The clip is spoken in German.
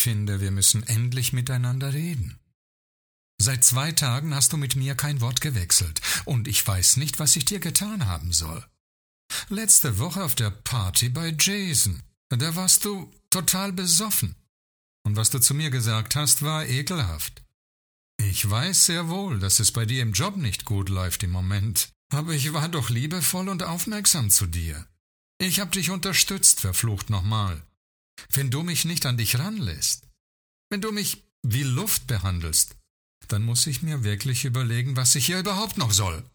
finde, wir müssen endlich miteinander reden. Seit 2 Tagen hast du mit mir kein Wort gewechselt, und ich weiß nicht, was ich dir getan haben soll. Letzte Woche auf der Party bei Jason, da warst du total besoffen. Und was du zu mir gesagt hast, war ekelhaft. Ich weiß sehr wohl, dass es bei dir im Job nicht gut läuft im Moment, aber ich war doch liebevoll und aufmerksam zu dir. Ich hab dich unterstützt, verflucht nochmal. Wenn du mich nicht an dich ranlässt, wenn du mich wie Luft behandelst, dann muss ich mir wirklich überlegen, was ich hier überhaupt noch soll.